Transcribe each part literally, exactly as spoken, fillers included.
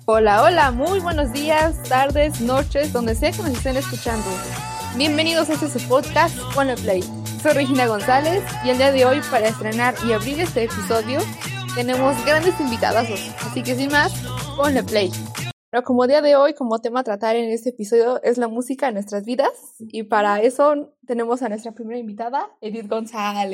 Hola, hola, muy buenos días, tardes, noches, donde sea que nos estén escuchando. Bienvenidos a este su podcast, Ponle Play. Soy Regina González y el día de hoy, para estrenar y abrir este episodio, tenemos grandes invitadazos. Así que sin más, Ponle Play. Pero como día de hoy, como tema a tratar en este episodio es la música en nuestras vidas, y para eso tenemos a nuestra primera invitada, Edith González.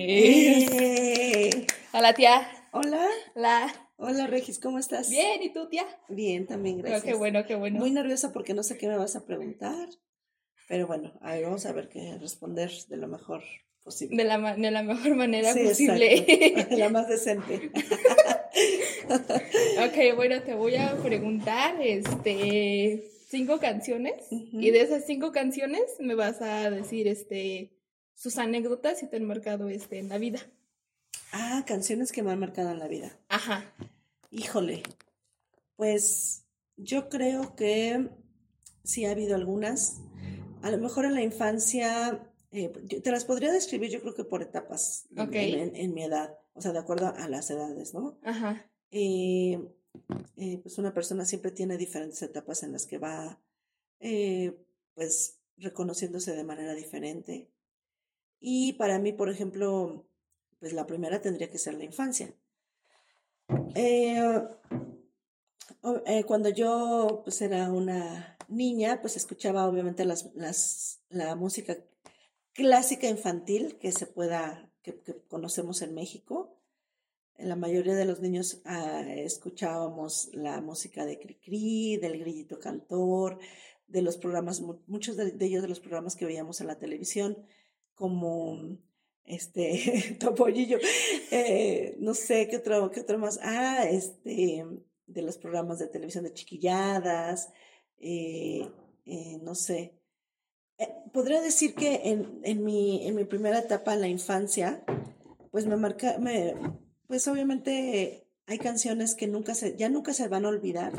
¡Eh! Hola, tía. Hola. Hola. Hola, Regis, ¿cómo estás? Bien, ¿y tú, tía? Bien, también, gracias. Oh, qué bueno, qué bueno. Muy nerviosa porque no sé qué me vas a preguntar, pero bueno, a ver, vamos a ver qué responder de lo mejor posible. De la, ma- de la mejor manera Sí, posible. exacto, la más decente. Ok, bueno, te voy a preguntar este cinco canciones, Ujú. y de esas cinco canciones me vas a decir este sus anécdotas si te han marcado este en la vida. Ah, canciones que me han marcado en la vida. Ajá. Híjole, pues yo creo que sí ha habido algunas. A lo mejor en la infancia, eh, yo te las podría describir yo creo que por etapas de- Ok. en, en- en mi edad, o sea, de acuerdo a las edades, ¿no? Ajá. Eh, eh, pues una persona siempre tiene diferentes etapas en las que va, eh, pues, reconociéndose de manera diferente. Y para mí, por ejemplo, pues la primera tendría que ser la infancia. Eh, o- eh, cuando yo pues era una niña, pues escuchaba obviamente las, las, la música clásica infantil que se pueda, que, que conocemos en México. La mayoría de los niños ah, escuchábamos la música de Cricri, del Grillito Cantor, de los programas, mu- muchos de, de ellos de los programas que veíamos en la televisión, como este Topollillo, eh, no sé qué otro, qué otro más, ah, este, de los programas de televisión de chiquilladas, eh, eh, no sé. Eh, podría decir que en, en mi, en mi primera etapa en la infancia, pues me marca, me, pues obviamente hay canciones que nunca se, ya nunca se van a olvidar,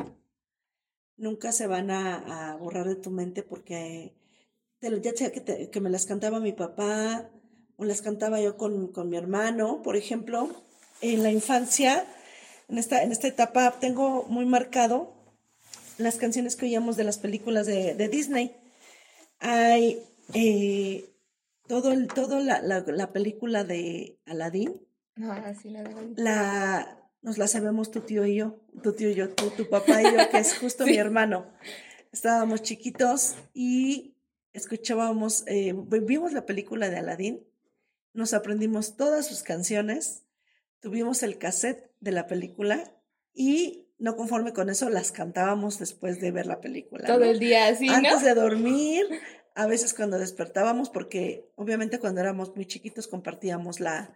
nunca se van a, a borrar de tu mente porque te- ya sea que, te- que me las cantaba mi papá o las cantaba yo con, con mi hermano, por ejemplo, en la infancia, en esta, en esta etapa tengo muy marcado las canciones que oíamos de las películas de, de Disney. Hay eh, todo el, todo la, la, la película de Aladdin, Ah, sí, la de la, nos la sabemos tu tío y yo, tu tío y yo, tu, tu papá y yo, que es justo mi Sí. hermano. Estábamos chiquitos y escuchábamos, eh, vimos la película de Aladdin, nos aprendimos todas sus canciones, tuvimos el cassette de la película y no conforme con eso las cantábamos después de ver la película, Todo ¿no? el día así, ¿no? Antes de dormir, a veces cuando despertábamos, porque obviamente cuando éramos muy chiquitos compartíamos la,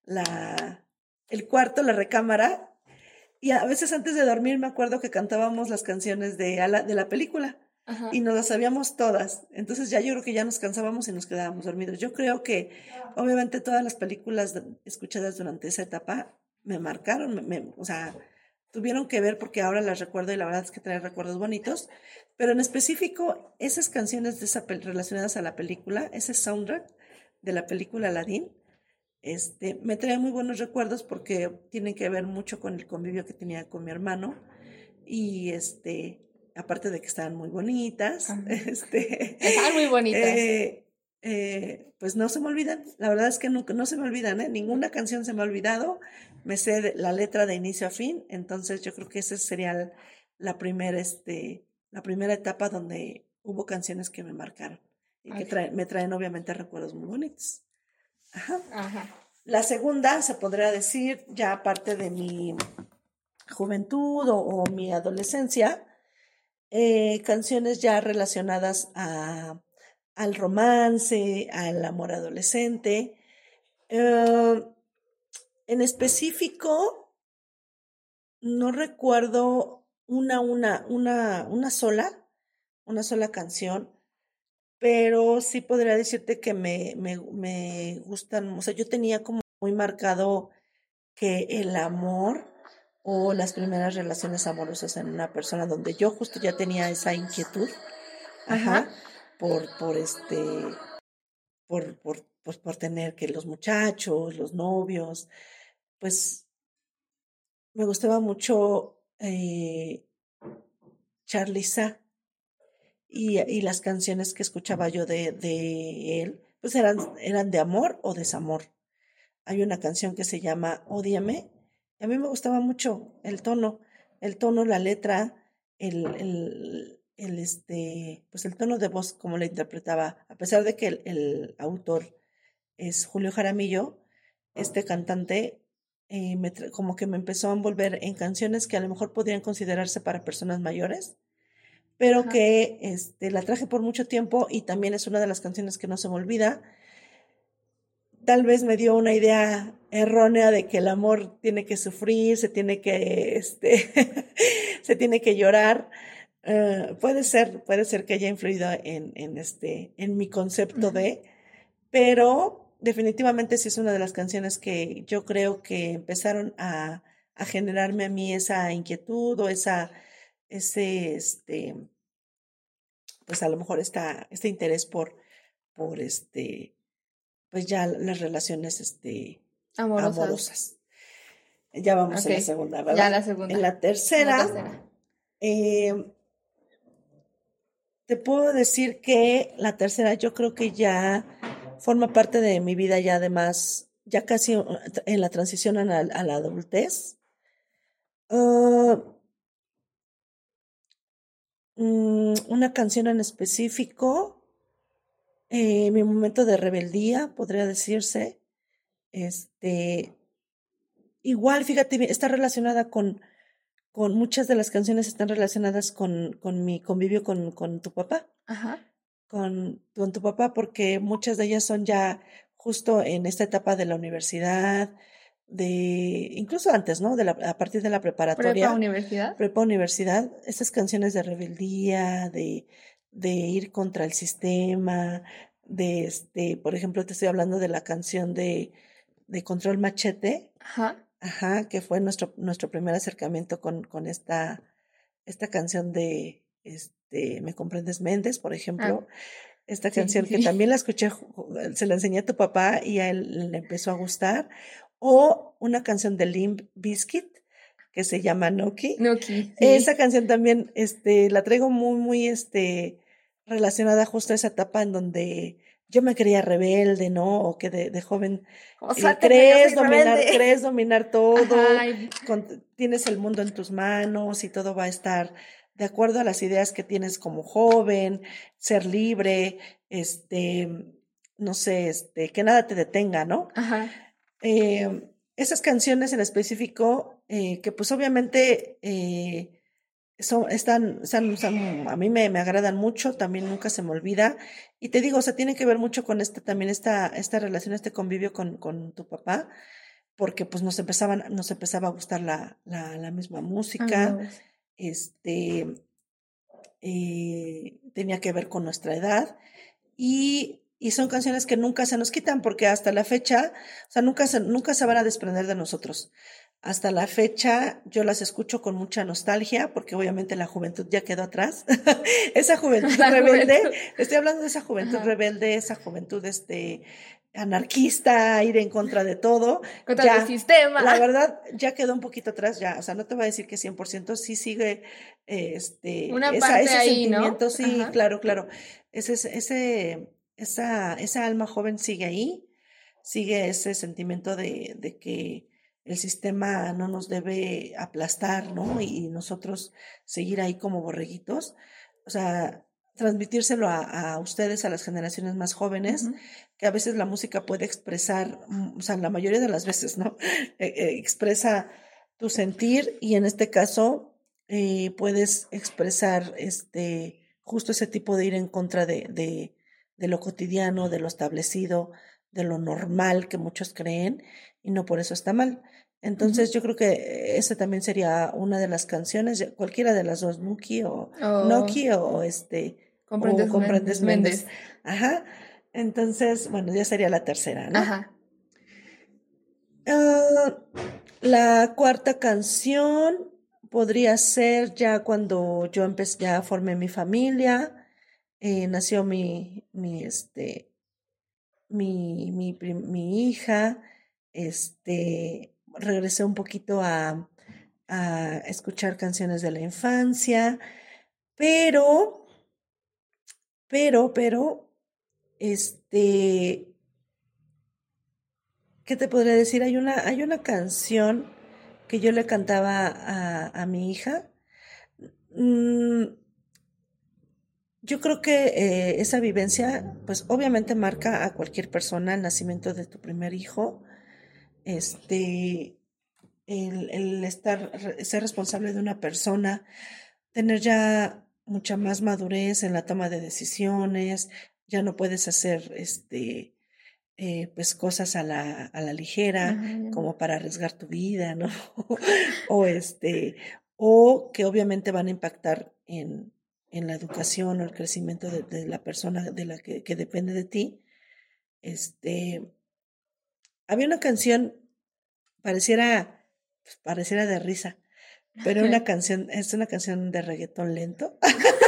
la, el cuarto, la recámara, y a veces antes de dormir me acuerdo que cantábamos las canciones de, Ala- de la película Ajá. y nos las sabíamos todas. Entonces ya yo creo que ya nos cansábamos y nos quedábamos dormidos. Yo creo que obviamente todas las películas de- escuchadas durante esa etapa me marcaron, me- me- o sea, tuvieron que ver porque ahora las recuerdo y la verdad es que trae recuerdos bonitos. Pero en específico, esas canciones de esa pel- relacionadas a la película, ese soundtrack de la película Aladdin, este, me trae muy buenos recuerdos porque tienen que ver mucho con el convivio que tenía con mi hermano y este, aparte de que estaban muy bonitas, Ajá. este, Están muy bonitas. eh, eh, pues no se me olvidan, la verdad es que nunca, no se me olvidan, ¿eh? Ninguna canción se me ha olvidado, me sé de- la letra de inicio a fin, entonces yo creo que esa sería el- la primera, este, la primera etapa donde hubo canciones que me marcaron y que Ok. traen, me traen obviamente recuerdos muy bonitos. Ajá. Ajá. La segunda, se podría decir, ya aparte de mi juventud o, o mi adolescencia, eh, canciones ya relacionadas a, al romance, al amor adolescente. Eh, en específico, no recuerdo una, una, una, una sola, una sola canción, pero sí podría decirte que me, me, me gustan, o sea, yo tenía como muy marcado que el amor o las primeras relaciones amorosas en una persona donde yo justo ya tenía esa inquietud, ajá, Ajá. por, por este, por, por, pues por tener que los muchachos, los novios, pues me gustaba mucho eh, Charly Sa. Y, y las canciones que escuchaba yo de, de él, pues eran, eran de amor o desamor. Hay una canción que se llama Ódiame, y a mí me gustaba mucho el tono, el tono, la letra, el, el, el, este, pues el tono de voz, como la interpretaba, a pesar de que el, el autor es Julio Jaramillo, este cantante, eh, me tra- como que me empezó a envolver en canciones que a lo mejor podrían considerarse para personas mayores, pero Ajá. que este, la traje por mucho tiempo y también es una de las canciones que no se me olvida. Tal vez me dio una idea errónea de que el amor tiene que sufrir, se tiene que, este, se tiene que llorar. Eh, puede ser, puede ser que haya influido en, en este, en mi concepto Ujú. de, pero definitivamente sí es una de las canciones que yo creo que empezaron a, a generarme a mí esa inquietud o esa, ese, este, pues a lo mejor esta, este interés por, por este, pues ya las relaciones, este, Amorosas. amorosas. Ya vamos Ok. en la segunda, Ya ¿verdad? la En segunda. la En la tercera, tercera. eh, te puedo decir que la tercera yo creo que ya forma parte de mi vida ya además, ya casi uh, en la transición a la, a la adultez. Ah, mm, una canción en específico, eh, mi momento de rebeldía, podría decirse. Este, igual, fíjate, está relacionada con, con muchas de las canciones están relacionadas con, con mi convivio con, con tu papá. Ajá. con, con tu papá, porque muchas de ellas son ya justo en esta etapa de la universidad, de incluso antes, ¿no? De la, a partir de la Prepa preparatoria, universidad. prepa universidad, estas canciones de rebeldía, de, de ir contra el sistema, de este, por ejemplo, te estoy hablando de la canción de, de Control Machete, Ajá. ajá, que fue nuestro, nuestro primer acercamiento con, con esta, esta canción de este, ¿Me comprendes, Méndez, por Ah, ejemplo? Esta sí, sí, canción que sí. también la escuché, se la enseñé a tu papá y a él le empezó a gustar. O una canción de Limp Bizkit que se llama Noki. Nuki, Esa sí. canción también, este, la traigo muy, muy, este, relacionada justo a esa etapa en donde yo me creía rebelde, ¿no? O que de, de joven Como eh, suélteme, yo crees soy dominar, rebelde. crees dominar todo, Ajá. y- con- tienes el mundo en tus manos y todo va a estar de acuerdo a las ideas que tienes como joven, ser libre, este, no sé, este, que nada te detenga, ¿no? Ajá. Eh, esas canciones en específico, eh, que pues obviamente eh, son, están, están- están- a mí me, me agradan mucho, también nunca se me olvida. Y te digo, o sea, tiene que ver mucho con esta, también esta, esta relación, este convivio con, con tu papá, porque pues nos empezaban, nos empezaba a gustar la, la, la misma A mí me música, gusta. este, eh, tenía que ver con nuestra edad y, y son canciones que nunca se nos quitan porque hasta la fecha, o sea, nunca se, nunca se van a desprender de nosotros. Hasta la fecha yo las escucho con mucha nostalgia porque obviamente la juventud ya quedó atrás. Esa juventud La rebelde, juventud. estoy hablando de esa juventud Ajá. rebelde, esa juventud este, anarquista, ir en contra de todo, Contra el ya, sistema. la verdad, ya quedó un poquito atrás, ya, o sea, no te voy a decir que cien por ciento sí sigue eh, este, Una esa, parte ese ahí, ¿no? sentimiento, sí, Ajá. claro, claro, ese, ese, esa, esa alma joven sigue ahí, sigue ese sentimiento de, de que el sistema no nos debe aplastar, ¿no? Y nosotros seguir ahí como borreguitos, o sea, transmitírselo a, a ustedes, a las generaciones más jóvenes, Ujú. que a veces la música puede expresar, mm, o sea, la mayoría de las veces, ¿no? Eh, eh, expresa tu sentir y en este caso eh, puedes expresar este, justo ese tipo de ir en contra de, de, de lo cotidiano, de lo establecido, de lo normal que muchos creen y no por eso está mal. Ujú. Entonces yo creo que esa también sería una de las canciones, ya- cualquiera de las dos, Nuki o O Noki o este o comprendes Méndez. Comprendes Méndez. Méndez. Ajá. Entonces, bueno, ya sería la tercera, ¿no? Ajá. Ah, la cuarta canción podría ser ya cuando yo empecé, ya formé mi familia, eh, nació mi, mi, este, mi, mi, prim- mi hija, este, regresé un poquito a, a escuchar canciones de la infancia, Pero, pero, pero, este, ¿qué te podría decir? Hay una, hay una canción que yo le cantaba a, a mi hija. Mm, yo creo que eh, esa vivencia, pues obviamente marca a cualquier persona el nacimiento de tu primer hijo. Este, el, el estar, ser responsable de una persona, tener ya mucha más madurez en la toma de decisiones, ya no puedes hacer este, eh, pues cosas a la, a la ligera, Ajá. como para arriesgar tu vida, ¿no? o este, o que obviamente van a impactar en, en la educación o el crecimiento de, de la persona de la que, que depende de ti. Este, había una canción, pareciera, pues, pareciera de risa, pero una canción, es una canción de reggaetón lento,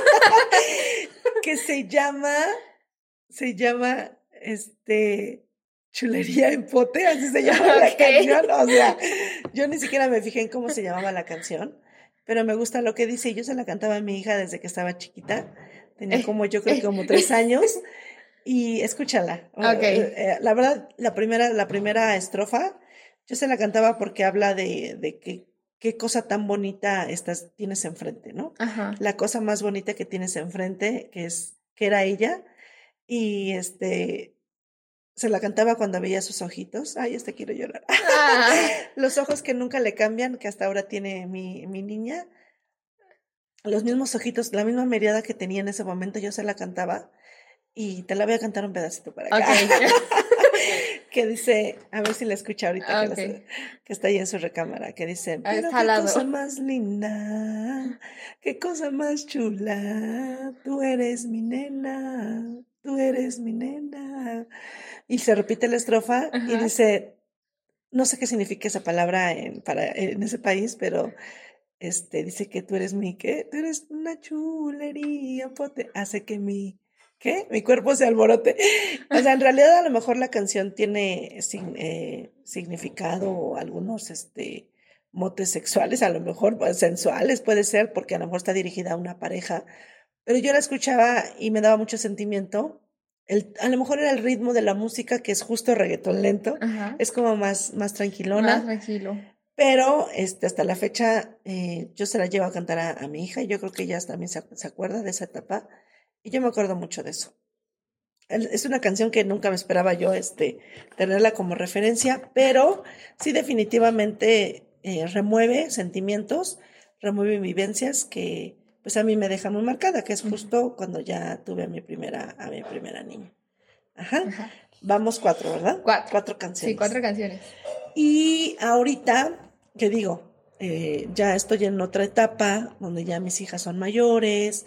que se llama, se llama, este, Chulería en Pote, así se llama la Okay. canción. O sea, yo ni siquiera me fijé en cómo se llamaba la canción, pero me gusta lo que dice. Yo se la cantaba a mi hija desde que estaba chiquita, tenía como, yo creo que como tres años, y escúchala. Okay. Eh, eh, La verdad, la primera, la primera estrofa, yo se la cantaba porque habla de, de que qué cosa tan bonita estás, tienes enfrente, ¿no? Ajá. La cosa más bonita que tienes enfrente, que es, que era ella, y este, se la cantaba cuando veía sus ojitos. Ay, este quiero llorar. Ah. Los ojos que nunca le cambian, que hasta ahora tiene mi, mi niña. Los mismos ojitos, la misma mirada que tenía en ese momento, yo se la cantaba. Y te la voy a cantar un pedacito para acá. Okay. Que dice, a ver si la escucha ahorita, que, Okay. la, que está ahí en su recámara, que dice, Ah, pero está al qué lado. cosa más linda, qué cosa más chula, tú eres mi nena, tú eres mi nena. Y se repite la estrofa y Ajá. dice, no sé qué significa esa palabra en, para, en ese país, pero este, dice que tú eres mi, ¿qué? Tú eres una chulería, pote, hace que mi, ¿qué? Mi cuerpo se alborote. O sea, en realidad a lo mejor la canción tiene sin- eh, significado o algunos, este, motes sexuales, a lo mejor pues, sensuales puede ser, porque a lo mejor está dirigida a una pareja, pero yo la escuchaba y me daba mucho sentimiento. El, a lo mejor era el ritmo de la música, que es justo reggaetón lento, Ajá. es como más, más Más tranquilona. tranquilo. Pero este, hasta la fecha eh, yo se la llevo a cantar a, a mi hija y yo creo que ella también se, se acuerda de esa etapa y yo me acuerdo mucho de eso. El- Es una canción que nunca me esperaba yo este, tenerla como referencia, pero sí definitivamente eh, remueve sentimientos, remueve vivencias que pues a mí me dejan muy marcada, que es justo cuando ya tuve a mi primera, a mi primera niña. Ajá. Ajá. Vamos cuatro, ¿verdad? Cuatro. Cuatro Sí, canciones. cuatro canciones. Y ahorita, ¿qué digo? Eh, ya estoy en otra etapa donde ya mis hijas son mayores.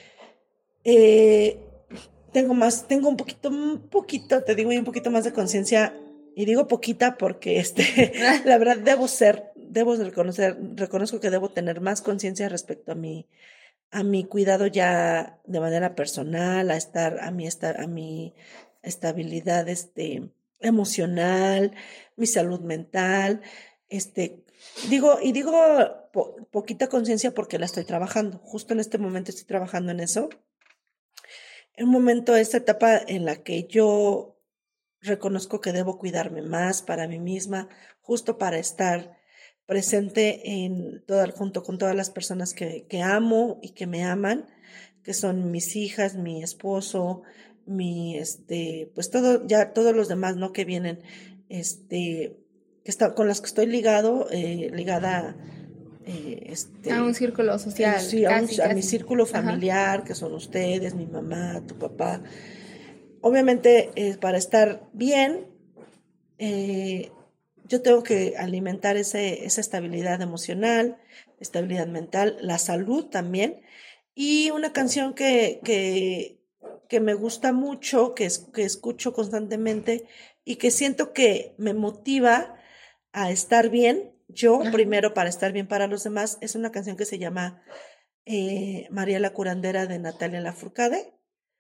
Eh, tengo más, tengo un poquito, un poquito, te digo, y un poquito más de conciencia. Y digo poquita porque este, la verdad debo ser, debo reconocer, reconozco que debo tener más conciencia respecto a mi, a mi cuidado ya de manera personal, a estar, a mi estar, a mi estabilidad, este, emocional, mi salud mental, este, digo, y digo po- poquita conciencia porque la estoy trabajando. Justo en este momento estoy trabajando en eso. En un momento, esta etapa en la que yo reconozco que debo cuidarme más para mí misma, justo para estar presente en todo, junto con todas las personas que, que amo y que me aman, que son mis hijas, mi esposo, mi, este, pues todo, ya todos los demás, ¿no? Que vienen, este, que está, con las que estoy ligado, eh, ligada, eh, A un este, círculo eh, social, sí, a, un, casi, a mi casi. círculo Ajá. familiar, que son ustedes, mi mamá, tu papá. Obviamente, eh, para estar bien, eh, yo tengo que alimentar ese, esa estabilidad emocional, estabilidad mental, la salud también. Y una canción que, que, que me gusta mucho, que, es, que escucho constantemente y que siento que me motiva a estar bien, yo Ajá. primero para estar bien para los demás, es una canción que se llama eh, María la Curandera de Natalia Lafourcade.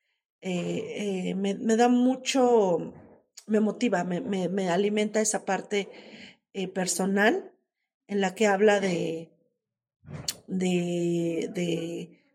Eh, eh, me, me da mucho, me motiva, me, me, me alimenta esa parte eh, personal en la que habla de, de, de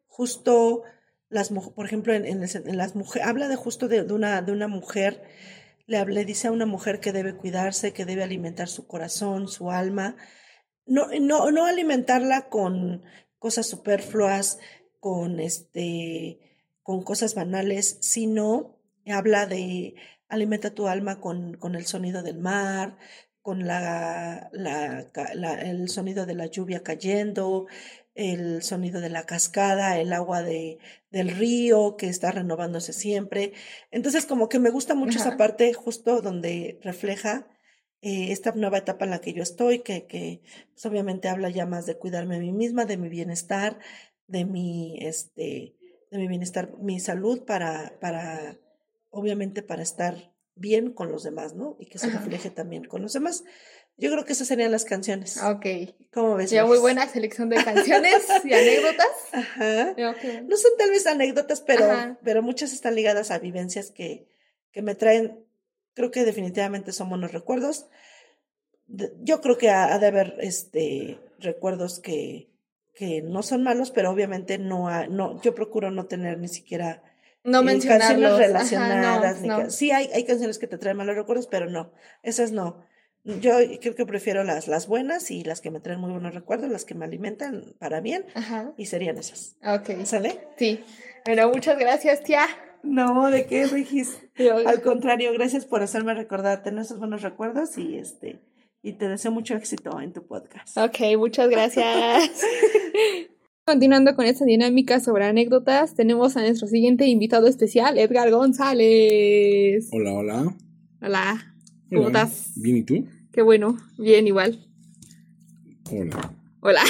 justo las mu- por ejemplo, en, en, el- en las mujeres, habla de justo de, de una, de una mujer, le, habla- le dice a una mujer que debe cuidarse, que debe alimentar su corazón, su alma, no, no, no alimentarla con cosas superfluas, con este, con cosas banales, sino habla de alimenta tu alma con, con el sonido del mar, con la, la, ca- la- el sonido de la lluvia cayendo, el sonido de la cascada, el agua de, del río que está renovándose siempre. Entonces, como que me gusta mucho esa Ajá. parte justo donde refleja eh, esta nueva etapa en la que yo estoy, que, que pues, obviamente habla ya más de cuidarme a mí misma, de mi bienestar, de mi, este, de mi bienestar, mi salud para, para, obviamente para estar bien con los demás, ¿no? Y que se Ajá. refleje también con los demás. Yo creo que esas serían las canciones. Ok. ¿Cómo ves, Ya muy Regis? buena selección de canciones y anécdotas. Ajá. Ya, qué bueno. No son tal vez anécdotas, pero, Ajá. pero muchas están ligadas a vivencias que, que me traen, creo que definitivamente son buenos recuerdos. De- Yo creo que ha, ha de haber este, recuerdos que, que no son malos, pero obviamente no, ha- no, yo procuro no tener ni siquiera No eh, canciones mencionarlos. Ajá, no, relacionadas. pues Ni ca- no. sí, hay, hay canciones que te traen malos recuerdos, pero no, esas no. Yo creo que prefiero las, las buenas y las que me traen muy buenos recuerdos, las que me alimentan para bien, Ajá. y serían esas. Ok. ¿Sale? Sí. Bueno, muchas gracias, tía. No, ¿de qué, Regis? Yo- Al contrario, gracias por hacerme recordar, tener esos buenos recuerdos y este, y te deseo mucho éxito en tu podcast. Ok, muchas gracias. Continuando con esta dinámica sobre anécdotas, tenemos a nuestro siguiente invitado especial, Edgar González. Hola, hola. Hola, ¿cómo Hola. estás? ¿Bien y tú? Qué bueno, bien igual. Hola. Hola.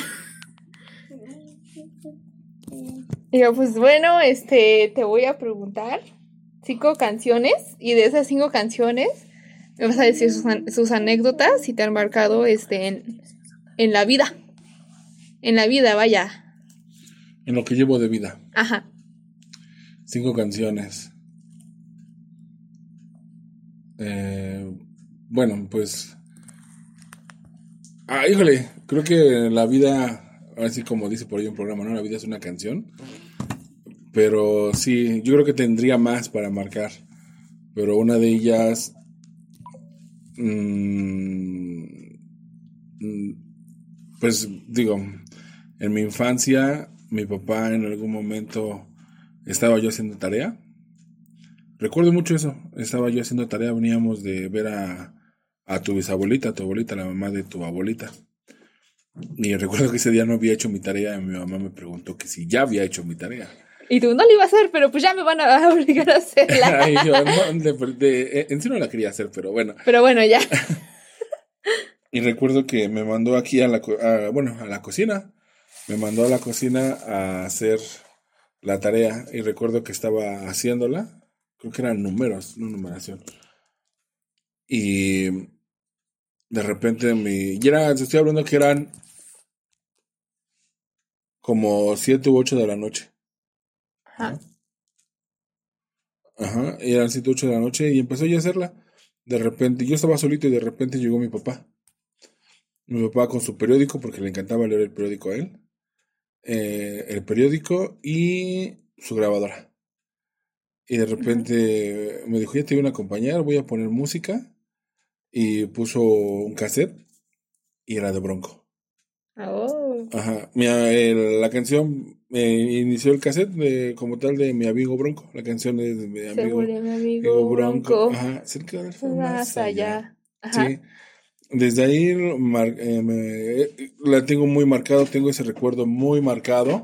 Digo, pues bueno, este, te voy a preguntar cinco canciones y de esas cinco canciones me vas a decir sus, an- sus anécdotas si te han marcado este, en, en la vida. En la vida, vaya. En lo que llevo de vida. Ajá. Cinco canciones. Eh, bueno, pues... Ah, híjole, creo que la vida, así como dice por ahí un programa, ¿no? La vida es una canción. Pero sí, yo creo que tendría más para marcar. Pero una de ellas... mm, mm, pues digo, en mi infancia, mi papá en algún momento estaba yo haciendo tarea. Recuerdo mucho eso. Estaba yo haciendo tarea, veníamos de ver a, a tu bisabuelita, a tu abuelita, la mamá de tu abuelita. Y recuerdo que ese día no había hecho mi tarea y mi mamá me preguntó que si ya había hecho mi tarea. Y tú, no lo iba a hacer, pero pues ya me van a obligar a hacerla. Y yo, no, de, de- en sí no la quería hacer, pero bueno. Pero bueno, ya. Y recuerdo que me mandó aquí a la, co- a, bueno, a la cocina. Me mandó a la cocina a hacer la tarea y recuerdo que estaba haciéndola. Creo que eran números, no numeración. Y de repente mi... Y era, te estoy hablando que eran como siete u ocho de la noche. Ajá. Ajá, y eran siete u ocho de la noche y empezó ya a hacerla. De repente, yo estaba solito y de repente llegó mi papá. Mi papá con su periódico, porque le encantaba leer el periódico a él. Eh, el periódico y su grabadora. Y de repente me dijo, ya te voy a acompañar, voy a poner música. Y puso un cassette y era de Bronco. Oh. Ajá. Mi, el- la canción eh, inició el cassette de, como tal de mi amigo Bronco. La canción es de mi Se amigo, murió mi amigo amigo Bronco. Bronco. Ajá. Cerca del fue Más más allá. allá. Ajá. Sí. Desde ahí mar- eh, me- eh, la tengo muy marcado, tengo ese recuerdo muy marcado.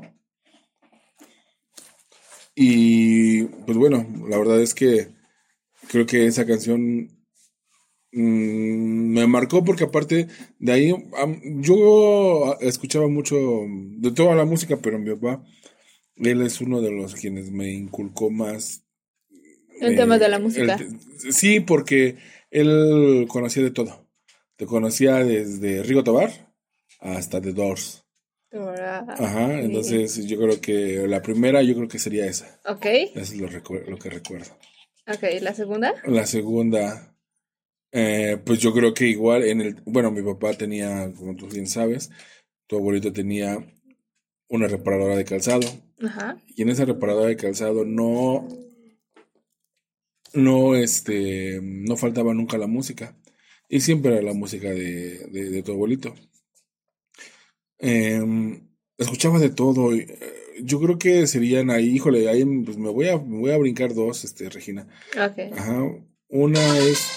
Y pues bueno, la verdad es que creo que esa canción mm, me marcó porque aparte de ahí am, yo escuchaba mucho de toda la música, pero mi papá, él es uno de los quienes me inculcó más. En temas de la eh, música. el- sí, porque él conocía de todo. Te conocía desde Rigo Tobar hasta The Doors. Ajá, Sí. entonces yo creo que la primera yo creo que sería esa. Ok. Eso es lo, recu- lo que recuerdo. Ok, ¿la segunda? La segunda, eh, pues yo creo que igual en el, bueno, mi papá tenía, como tú bien sabes, tu abuelito tenía una reparadora de calzado Ajá. Y en esa reparadora de calzado no, no, este, no faltaba nunca la música. Y siempre era la música de, de, de tu abuelito. Em, escuchaba de todo. y, eh, Yo creo que serían ahí, híjole, ahí pues me voy a, me voy a brincar dos, este, Regina. Ok. Ajá. Una es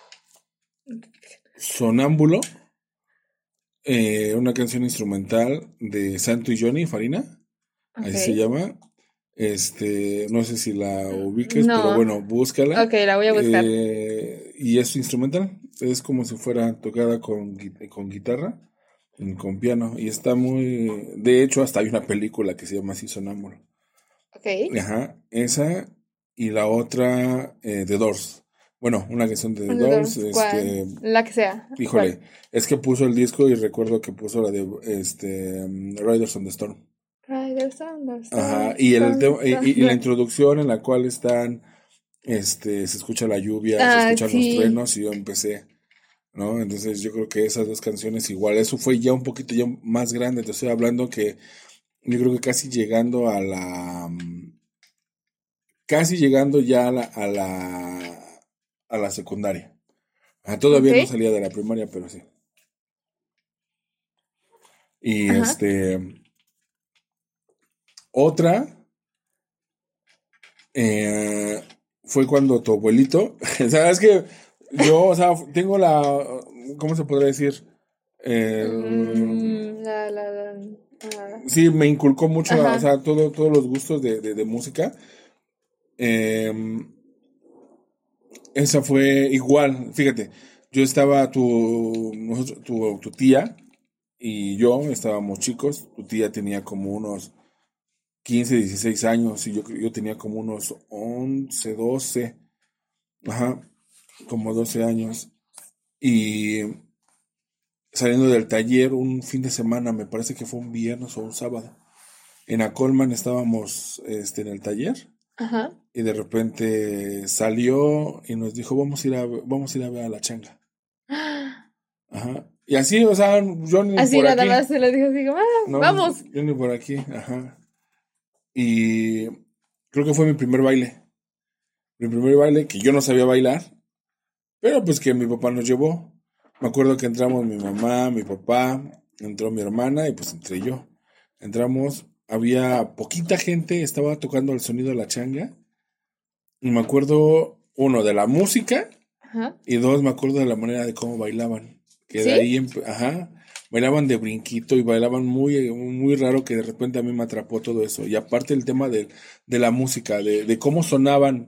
Sonámbulo, eh, una canción instrumental de Santo y Johnny Farina, así se Ok. llama. Este, no sé si la ubiques, pero No. bueno, búscala. Ok, la voy a buscar. Eh, y es instrumental, es como si fuera tocada con, gui- con guitarra y con piano. Y está muy. De hecho, hasta hay una película que se llama así Sonámbulo. Ok. Ajá, esa y la otra, eh, The Doors. Bueno, una canción de The ¿Dónde Doors, dos? ¿Cuál? este. La que sea. Híjole, ¿Cuál? es que puso el disco y recuerdo que puso la de este um, Riders on the Storm. Riders on the Ajá, Storm, y el storm, tema, y, y- y la storm. introducción en la cual están, este, se escucha la lluvia, se Ah, escuchan los sí. truenos y yo empecé, ¿no? Entonces yo creo que esas dos canciones igual, eso fue ya un poquito ya más grande, te estoy hablando que yo creo que casi llegando a la, mm, casi llegando ya a la, a la, a la secundaria. Ah, Ok. todavía no salía de la primaria, pero sí. Y Ajá. este, otra. eh, Fue cuando tu abuelito, o sea, es que yo, o sea, tengo la, ¿cómo se podría decir? El- Mm, la, la, la. Ah, sí, me inculcó mucho, la- o ajá. sea, todo, todos los gustos de, de- de música. Eh, Esa fue igual, fíjate, yo estaba, tu, nosotros- tu, tu tía y yo estábamos chicos, tu tía tenía como unos quince dieciséis años y yo, yo tenía como unos once doce, ajá, como doce años. Y saliendo del taller un fin de semana, me parece que fue un viernes o un sábado, en Acolman estábamos este, en el taller Ajá. y de repente salió y nos dijo, vamos a ir a, vamos a ir a ver a la changa. Ajá. Y así, o sea, yo ni Así por nada aquí, más se lo dijo así como, ah, no, vamos. yo ni por aquí, ajá. Y creo que fue mi primer baile, mi primer baile que yo no sabía bailar, pero pues que mi papá nos llevó. Me acuerdo que entramos mi mamá, mi papá, entró mi hermana y pues entré yo. Entramos, había poquita gente, estaba tocando el sonido de la changa. Y me acuerdo, uno, de la música Ajá. y dos, me acuerdo de la manera de cómo bailaban. Que de ¿Sí? ahí, empe- ajá, bailaban de brinquito y bailaban muy, muy raro que de repente a mí me atrapó todo eso. Y aparte el tema de, de la música, de, de cómo sonaban,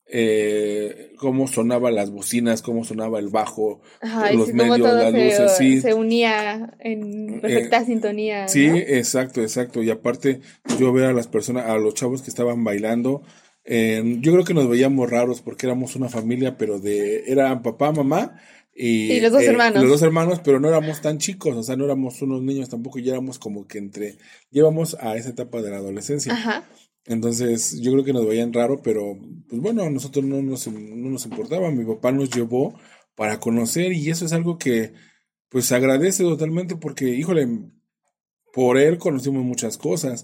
eh, cómo sonaban las bocinas, cómo sonaba el bajo, Ajá, y los sí, como medios, todo las luces, se, sí. se unía en Eh, perfecta sintonía, sí, ¿no? exacto, exacto. Y aparte, yo veo a las personas, a los chavos que estaban bailando, eh, yo creo que nos veíamos raros porque éramos una familia, pero de, era papá, mamá y Sí, los dos eh, los dos hermanos. hermanos, pero no éramos tan chicos, o sea, no éramos unos niños tampoco, ya éramos como que entre, llevamos a esa etapa de la adolescencia. Ajá. Entonces, yo creo que nos veían raro, pero pues bueno, a nosotros no nos, no nos importaba. Mi papá nos llevó para conocer y eso es algo que pues se agradece totalmente porque, híjole, por él conocimos muchas cosas.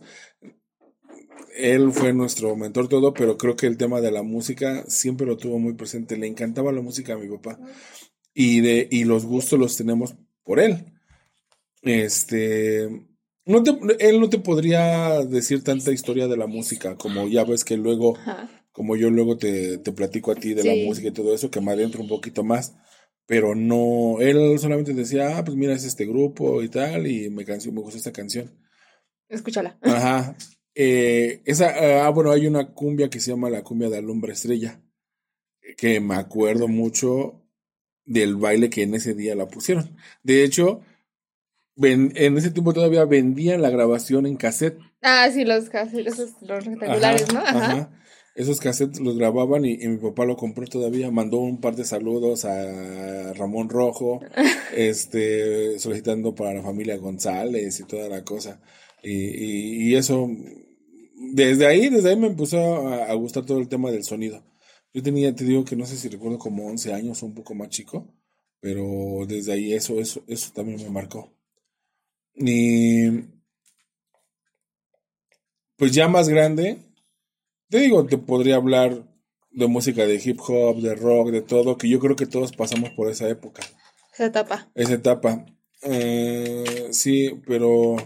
Él fue nuestro mentor todo, pero creo que el tema de la música siempre lo tuvo muy presente. Le encantaba la música a mi papá y de y los gustos los tenemos por él. Este, no te, él no te podría decir tanta historia de la música como ya ves que luego, Ajá. como yo luego te, te platico a ti de la música y Sí. todo eso, que me adentro un poquito más. Pero no, él solamente decía, ah, pues mira, es este grupo y tal, y me, canció, me gustó esta canción. Escúchala. Ajá. Eh, esa, ah, bueno, hay una cumbia que se llama la cumbia de Alumbra Estrella, que me acuerdo mucho del baile que en ese día la pusieron. De hecho, ven- en ese tiempo todavía vendían la grabación en cassette. Ah, sí, los casi, esos, los rectangulares, ¿no? Ajá, Ajá. ajá. Esos cassettes los grababan y, y mi papá lo compró todavía. Mandó un par de saludos a Ramón Rojo, este, solicitando para la familia González y toda la cosa. Y, y, y eso, desde ahí, desde ahí me empezó a, a gustar todo el tema del sonido. Yo tenía, te digo que no sé si recuerdo como once años o un poco más chico, pero desde ahí eso, eso, eso también me marcó. Y pues ya más grande, te digo, te podría hablar de música de hip hop, de rock, de todo, que yo creo que todos pasamos por esa época, Esa etapa. esa etapa. Eh, sí, pero...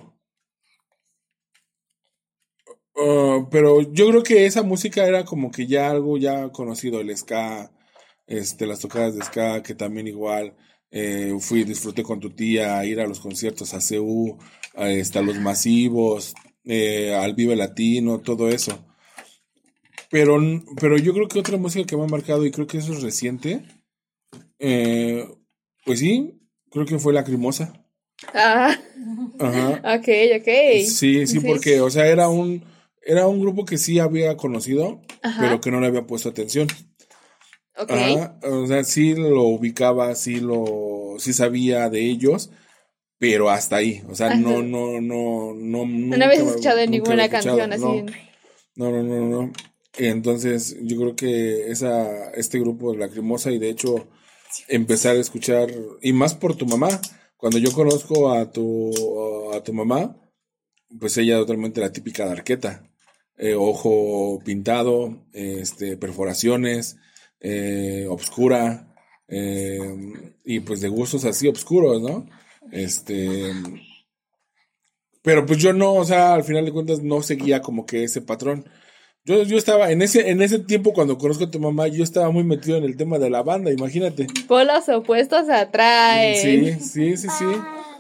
Uh, pero yo creo que esa música era como que ya algo ya conocido, el ska, este, las tocadas de ska, que también igual eh, fui, disfruté con tu tía, ir a los conciertos a C U, a, este, a los masivos, eh, al Vive Latino, todo eso. Pero, pero yo creo que otra música que me ha marcado, y creo que eso es reciente, eh, pues sí, creo que fue Lacrimosa. Ah, Ajá. ok, ok. Sí, sí, porque, o sea, era un, era un grupo que sí había conocido, Ajá. pero que no le había puesto atención. Ok. Ajá, o sea, sí lo ubicaba, sí lo, sí sabía de ellos, pero hasta ahí, o sea, Ajá. no, no, no, no, No nunca, habías escuchado nunca ninguna había escuchado, canción así. no, no, no, no, no. Entonces, yo creo que esa, este grupo de Lacrimosa, y de hecho, empezar a escuchar, y más por tu mamá, cuando yo conozco a tu, a tu mamá, pues ella totalmente la típica de arqueta, eh, ojo pintado, este, perforaciones, eh, obscura, eh, y pues de gustos así obscuros, ¿no? Este, pero pues yo no, o sea, al final de cuentas no seguía como que ese patrón. Yo, yo estaba, en ese, en ese tiempo cuando conozco a tu mamá, yo estaba muy metido en el tema de la banda, imagínate. Polos opuestos se atraen. Sí, sí, sí, sí.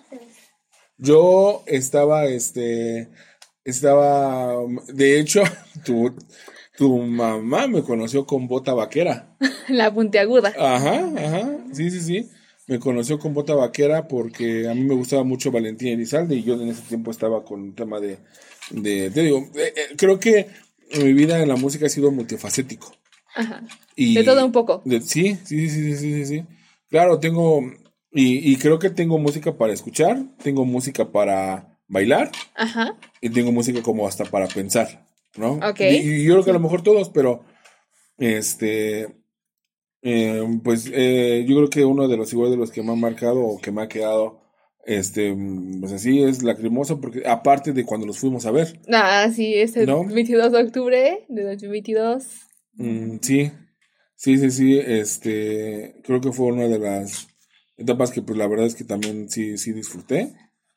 Yo estaba, este, estaba, de hecho, tu, tu mamá me conoció con bota vaquera. La puntiaguda. Ajá, ajá, sí, sí, sí. Me conoció con bota vaquera porque a mí me gustaba mucho Valentín Elizalde y yo en ese tiempo estaba con un tema de, de, te digo, eh, eh, creo que mi vida en la música ha sido multifacético. Ajá. Y de todo un poco. De, sí, sí, sí, sí, sí, sí, sí. Claro, tengo, y, y creo que tengo música para escuchar, tengo música para bailar. Ajá. Y tengo música como hasta para pensar, ¿no? Ok. Y, y yo creo que a lo mejor todos, pero este, eh, pues eh, yo creo que uno de los igual de los que me han marcado o que me ha quedado, este, pues así es Lacrimosa, porque aparte de cuando los fuimos a ver. Ah, sí, es el ¿No? veintidós de octubre de dos mil veintidós. Mm, sí, sí, sí, sí, este, creo que fue una de las etapas que pues la verdad es que también sí, sí disfruté.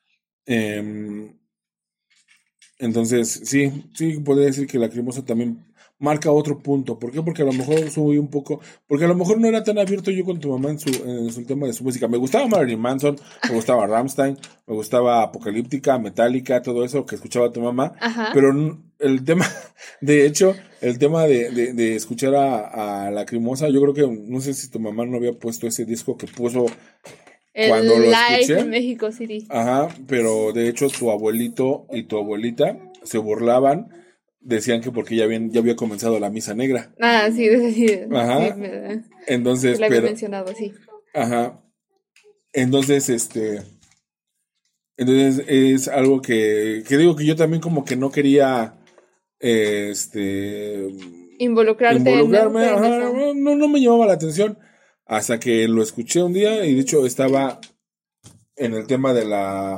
Eh, Entonces, sí, sí, podría decir que Lacrimosa también marca otro punto. ¿Por qué? Porque a lo mejor soy un poco, porque a lo mejor no era tan abierto yo con tu mamá en su, en su tema de su música. Me gustaba Marilyn Manson, me gustaba Rammstein, me gustaba Apocalíptica, Metallica, todo eso que escuchaba tu mamá. Ajá. Pero el tema, de hecho, el tema de, de, de escuchar a, a Lacrimosa, yo creo que, no sé si tu mamá no había puesto ese disco que puso el cuando lo live escuché. en México City. Ajá, pero de hecho tu abuelito y tu abuelita se burlaban, decían que porque ya habían, ya había comenzado la misa negra. Ah, sí, sí. Ajá. Sí, me, Entonces, lo había pero, mencionado, sí. ajá. Entonces, este, entonces es algo que, que digo que yo también como que no quería, eh, este, Involucrarte involucrarme, en, ajá, eso. no, no me llamaba la atención hasta que lo escuché un día y de hecho estaba en el tema de la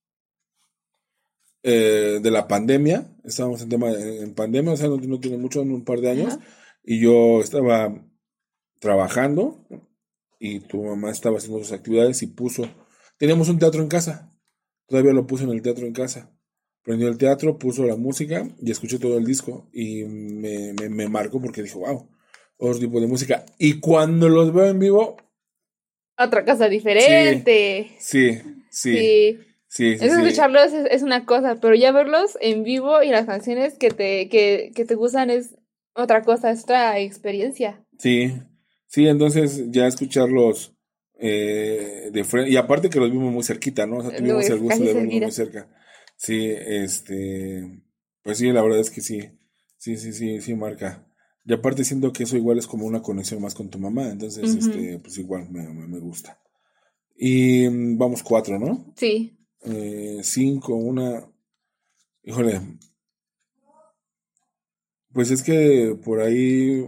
eh, de la pandemia, estábamos en tema de, en pandemia, o sea, no, no tiene mucho, en un par de años, Ajá. y yo estaba trabajando y tu mamá estaba haciendo sus actividades y puso, teníamos un teatro en casa, todavía lo puso en el teatro en casa, prendió el teatro, puso la música y escuché todo el disco y me, me, me marcó porque dije, wow, otro tipo de música, y cuando los veo en vivo, Otra cosa diferente. sí, sí, sí. Sí. Sí, sí, es sí. escucharlos es, es una cosa, pero ya verlos en vivo y las canciones que te, que, que te gustan es otra cosa, es otra experiencia. Sí, sí, entonces ya escucharlos eh, de frente, y aparte que los vimos muy cerquita, ¿no? O sea, No, tuvimos es el gusto casi de verlos cerquita. muy cerca. Sí, este, pues sí, la verdad es que sí, sí, sí, sí, sí marca. Y aparte siento que eso igual es como una conexión más con tu mamá, entonces, Ujú. este, pues igual me, me, me gusta. Y mm, vamos cuatro, ¿no? Sí. Eh, cinco, una, híjole, pues es que por ahí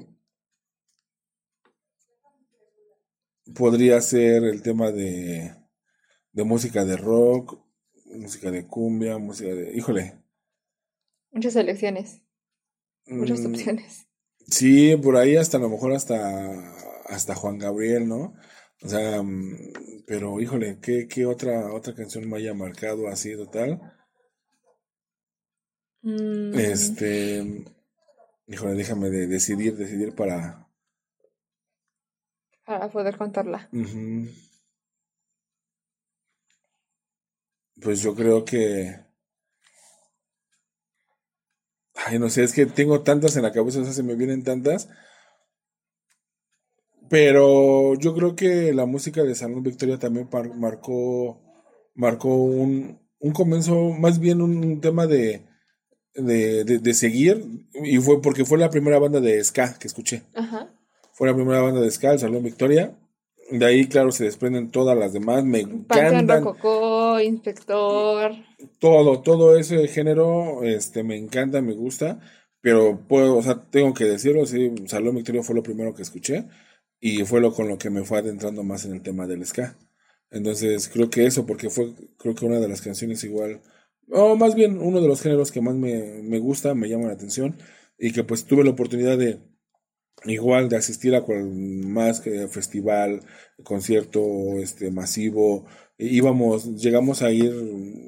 podría ser el tema de, de música de rock, música de cumbia, música de... Híjole, Muchas elecciones, muchas Mm, opciones. sí, por ahí hasta a lo mejor hasta, hasta Juan Gabriel, ¿no? O sea, mm, pero híjole, ¿qué, qué otra, otra canción me haya marcado así total? Mm, Este, híjole, déjame de decidir, decidir para... para poder contarla. ujú. Pues yo creo que, ay, no sé, es que tengo tantas en la cabeza, o sea, se me vienen tantas, pero yo creo que la música de Salón Victoria también par- marcó, marcó un, un comienzo, más bien un, un tema de, de, de, de seguir, y fue porque fue la primera banda de ska que escuché. Ajá. Fue la primera banda de ska, el Salón Victoria. De ahí, claro, se desprenden todas las demás. Me Panteón encantan Rococó, Inspector. todo, todo ese género, este, me encanta, me gusta. Pero puedo, o sea, tengo que decirlo, sí, Salón Victoria fue lo primero que escuché y fue lo con lo que me fue adentrando más en el tema del ska. Entonces, creo que eso, porque fue, creo que una de las canciones igual, o más bien uno de los géneros que más me, me gusta, me llama la atención y que pues tuve la oportunidad de igual de asistir a cual más que festival, concierto este masivo, e íbamos, llegamos a ir,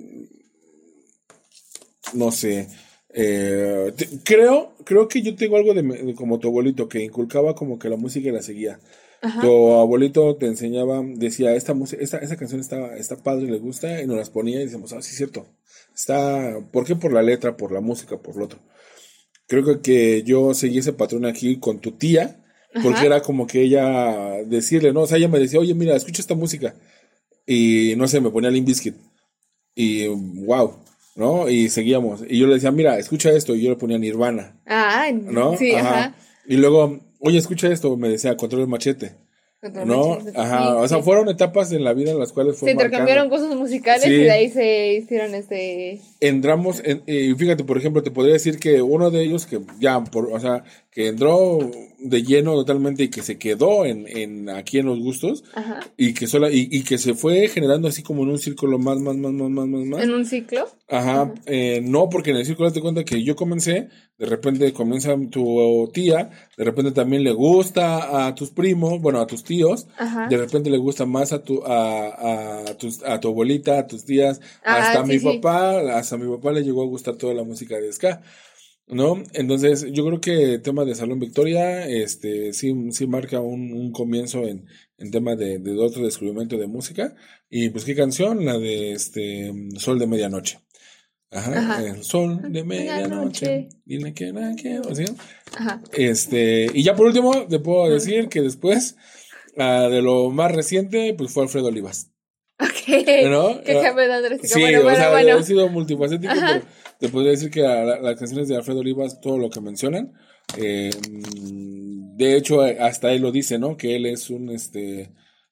no sé, eh, te- creo, creo que yo tengo algo de, me- de como tu abuelito que inculcaba como que la música la seguía. Tu Ajá. abuelito te enseñaba, decía, esta música, esta, esta canción está, está padre, le gusta, y nos las ponía y decíamos, ah, sí, es cierto. Está, ¿por qué? Por la letra, por la música, por lo otro. Creo que, que yo seguí ese patrón aquí con tu tía, porque Ajá. era como que ella decirle, ¿no? O sea, ella me decía, oye, mira, escucha esta música. Y no sé, me ponía Limp Bizkit. Y wow, ¿no? Y seguíamos. Y yo le decía, mira, escucha esto. Y yo le ponía Nirvana, Ah, ¿no? sí, Ajá. ajá. Y luego, oye, escucha esto. Me decía, Control Machete, Contra ¿no? Machete. Ajá. Sí, O sea, sí. fueron etapas en la vida en las cuales fue Se intercambiaron marcando. cosas musicales y de Sí, ahí se hicieron este. entramos en, y fíjate, por ejemplo, te podría decir que uno de ellos que ya, por, o sea, que entró de lleno totalmente y que se quedó en, en aquí en los gustos Ajá. y que sola, y, y que se fue generando así como en un círculo más, más, más, más, más, más, más. En un ciclo. Ajá, Ajá. eh, no, porque en el círculo te cuenta que yo comencé, de repente comienza tu tía, de repente también le gusta a tus primos, bueno, a tus tíos, de Ajá. repente le gusta más a tu, a, a, tus, a tu abuelita, a tus tías, hasta Ah, a sí, mi sí. papá, hasta a mi papá le llegó a gustar toda la música de ska, ¿no? Entonces, yo creo que el tema de Salón Victoria, este, sí, sí marca un, un comienzo en, en tema de, de otro descubrimiento de música, y pues qué canción, la de este Sol de Medianoche. Ajá, Ajá. el sol de medianoche, Medianoche. dile que la quiero, ¿sí? Ajá. Este, y ya por último, te puedo Mm. decir que después, ah, de lo más reciente, pues fue Alfredo Olivas, Ok. ¿no? Qué Ah, cambio tan drástico. sí, Bueno, o bueno, sea, bueno. he sido multifacético, Ajá. pero te podría decir que la- la- las canciones de Alfredo Olivas, todo lo que mencionan, eh, mm, de hecho, eh, hasta él lo dice, ¿no? Que él es un, este,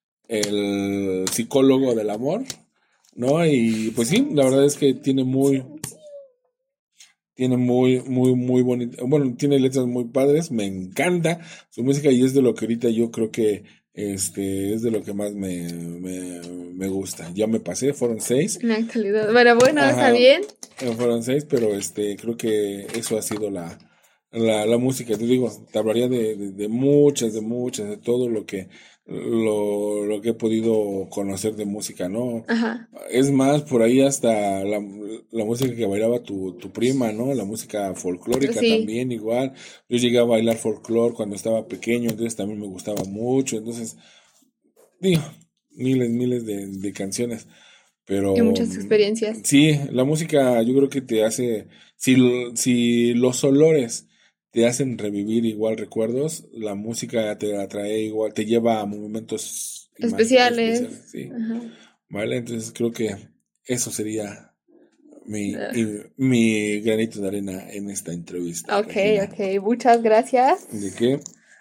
el psicólogo del amor, ¿no? Y pues sí, la verdad es que tiene muy, tiene muy, muy, muy bonito. Bueno, tiene letras muy padres. Me encanta su música y es de lo que ahorita yo creo que este es de lo que más me, me, me gusta. Ya me pasé, fueron seis. En la actualidad. Bueno, bueno, está Ajá, bien. eh, fueron seis, pero este creo que eso ha sido la, la, la música. Te digo, te hablaría de, de, de muchas, de muchas, de todo lo que lo, lo que he podido conocer de música, ¿no? Ajá. Es más, por ahí hasta la, la música que bailaba tu, tu prima, ¿no? La música folclórica Sí. también, igual. Yo llegué a bailar folclore cuando estaba pequeño, entonces también me gustaba mucho. Entonces, digo, miles, miles de, de canciones. Y Pero muchas mm, experiencias. sí, la música yo creo que te hace, si, lo- si los olores te hacen revivir igual recuerdos, la música te atrae igual, te lleva a momentos imagi- Especiales. especiales, sí. Ajá. ¿Vale? Entonces creo que eso sería mi, Ah, y- mi granito de arena en esta entrevista, ok, Regina. ok. Muchas gracias. ¿De qué?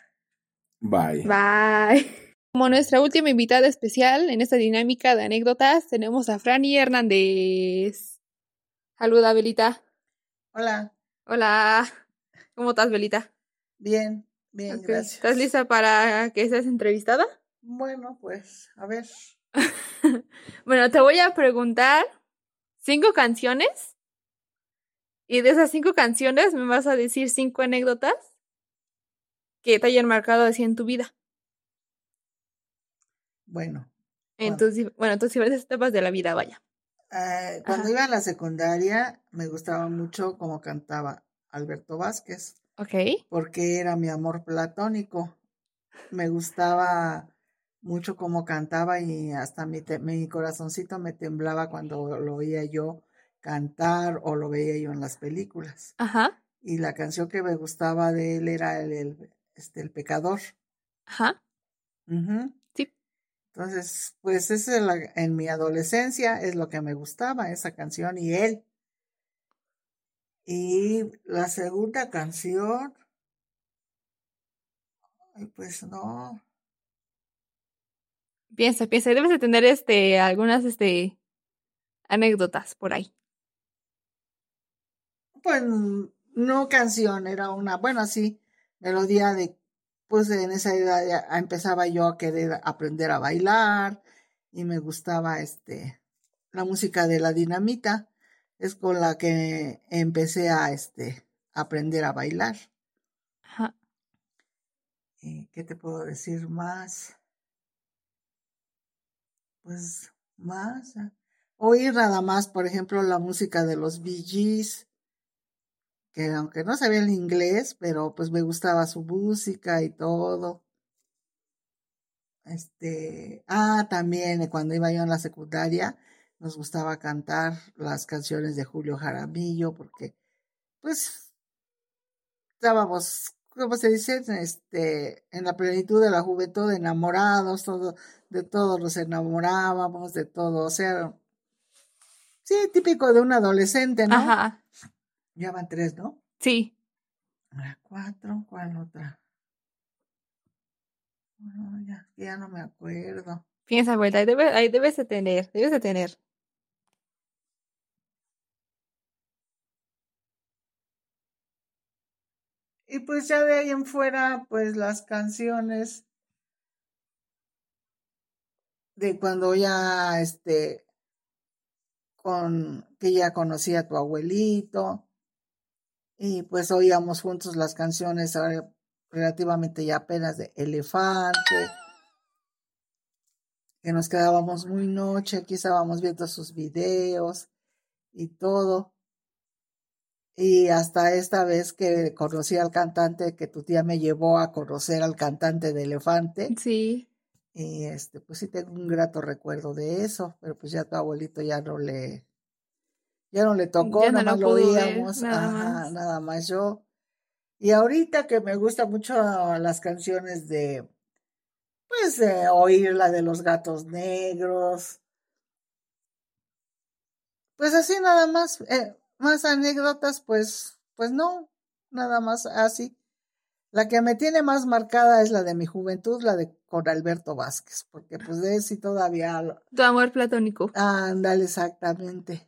Bye. Bye. Como nuestra última invitada especial en esta dinámica de anécdotas, tenemos a Franny Hernández. Saluda, Belita. Hola, Hola. ¿Cómo estás, Belita? bien, bien, Ok. gracias. ¿Estás lista para que seas entrevistada? Bueno, pues, a ver. Bueno, te voy a preguntar cinco canciones Y de esas cinco canciones me vas a decir cinco anécdotas que te hayan marcado así en tu vida. Bueno, En Cuando- tus, bueno, en tus diferentes etapas de la vida, vaya. eh, cuando Ajá. iba a la secundaria me gustaba mucho cómo cantaba Alberto Vázquez, Ok. porque era mi amor platónico. Me gustaba mucho cómo cantaba y hasta mi, te- mi corazoncito me temblaba cuando lo oía yo cantar o lo veía yo en las películas. Ajá. Y la canción que me gustaba de él era el, el, este, el Pecador. Ajá. Ujú. Sí. Entonces, pues esa es la, en mi adolescencia es lo que me gustaba, esa canción y él. Y la segunda canción, ay, pues no, Piensa, piensa. Debes de tener este, algunas este, anécdotas por ahí. pues no canción, era una, bueno, sí, melodía de, pues en esa edad ya empezaba yo a querer aprender a bailar y me gustaba este, la música de La Dinamita, es con la que empecé a este, aprender a bailar. Ajá. ¿Y qué te puedo decir más? Pues más. ah, Oír nada más, por ejemplo, la música de los Bee Gees, que aunque no sabía el inglés, pero pues me gustaba su música y todo. Este, ah, también eh, cuando iba yo en la secundaria, nos gustaba cantar las canciones de Julio Jaramillo, porque pues estábamos, ¿cómo se dice? Este, en la plenitud de la juventud, enamorados, todo, de todos nos enamorábamos, de todo, o sea, sí, típico de un adolescente, ¿no? Ajá. Ya van tres, ¿no? Sí. Ah, cuatro, ¿cuál otra? No, ya, ya no me acuerdo. Piensa, vuelta. Ahí, debe- ahí debes de tener. Debes de tener. Y pues ya de ahí en fuera, pues las canciones de cuando ya, este, con, que ya conocí a tu abuelito, y pues oíamos juntos las canciones ahora relativamente ya apenas de Elefante, que nos quedábamos muy noche, aquí estábamos viendo sus videos y todo. Y hasta esta vez que conocí al cantante, que tu tía me llevó a conocer al cantante de Elefante, Sí. y este, pues sí tengo un grato recuerdo de eso, pero pues ya tu abuelito ya no le, ya no le tocó, Ya no nada más lo lo pudo ver, oíamos, nada ajá, más. nada más yo. Y ahorita que me gustan mucho las canciones de, pues, de oír la de los Gatos Negros, pues así nada más, eh, más anécdotas, pues, pues no, nada más así. La que me tiene más marcada es la de mi juventud, la de con Alberto Vázquez, porque pues de él sí todavía, lo- Tu amor platónico. ándale exactamente.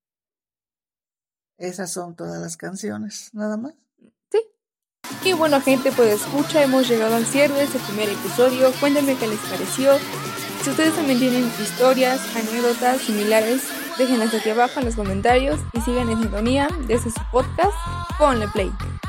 Esas son todas las canciones, nada más. Sí. Y bueno, gente, pues escucha, hemos llegado al cierre de este primer episodio. Cuéntenme qué les pareció. Si ustedes también tienen historias, anécdotas similares, déjenlas aquí abajo en los comentarios y sigan en sintonía de este su podcast. Ponle play.